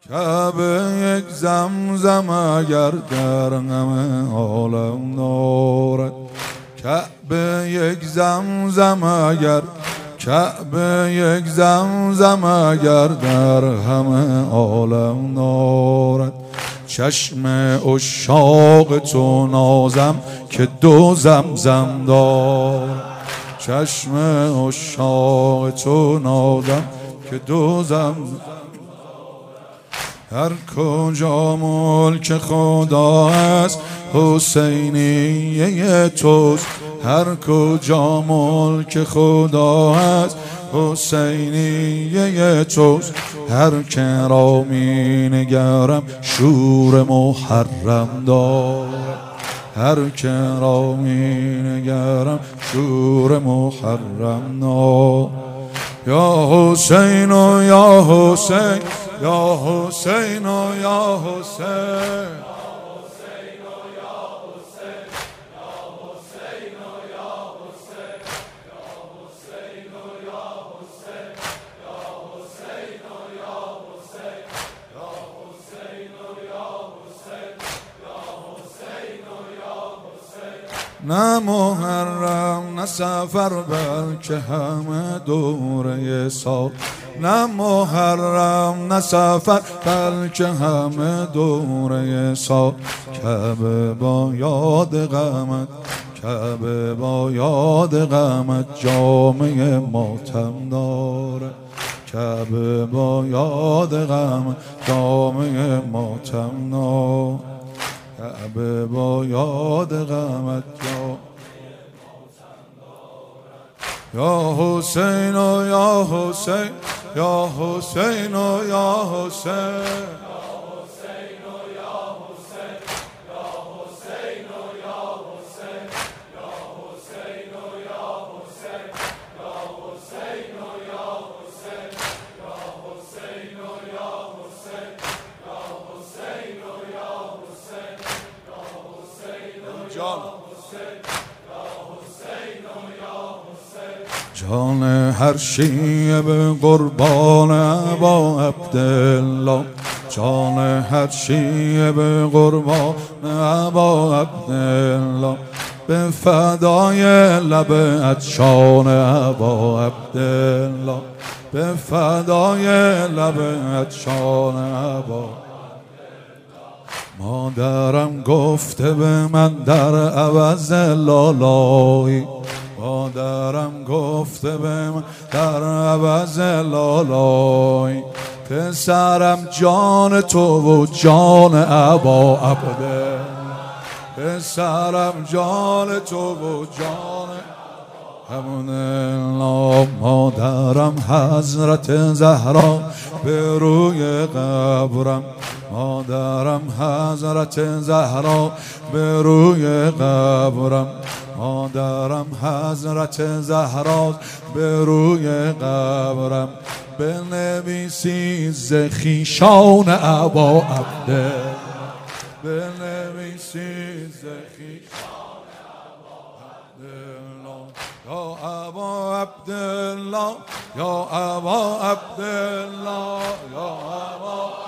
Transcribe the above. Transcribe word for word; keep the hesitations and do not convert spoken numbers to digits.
کعبه یک زمزم اگر در غم عالم دارد، کعبه یک زمزم اگر کعبه یک زمزم اگر در همه عالم دارد. چشم عشاق تو نازم که دو زمزم دارد، چشم عشاق تو نازم که دو زمزم. هر کجا ملک خدا است حسینیه توست، هر کجا ملک خدا است حسینیه توست. هر که را می نگرم شور محرم دارد، هر که را می نگرم شور محرم دارد. یا حسین و یا حسین، یا حسین و یا حسین، نه محرم نه سفر بلکه همه دوره سال، نه محرم نه سفر بلکه همه دوره سال. کعبه با یاد غمت، کعبه با یاد غمت جامعه ماتم داره، کعبه با یاد غمت جامعه ماتم داره. کعبه با یاد غمت یا حسین و یا حسین، یا حسین و یا حسین، جان هر شیعه به قربان ابا عبدالله، جان هر شیعه به قربان ابا عبدالله. به فدای لب عطشان ابا عبدالله، به فدای لب عطشان ابا. مادرم گفته به من در عوض لالایی، مادرم گفته به من در عوض لالایی. پسرم جان تو و جان ابا عبدالله، پسرم جان تو و جان عبدالله. مادرم حضرت زهرا به روی قبرم، مادرم حضرت زهرا به روی قبرم، مادرم حضرت زهرا به روی قبرم. بنویسی ز خویشان ابا عبدالله، بنویسی ز خویشان ابا عبدالله، یا ابا عبدالله، یا ابا عبدالله، یا ابا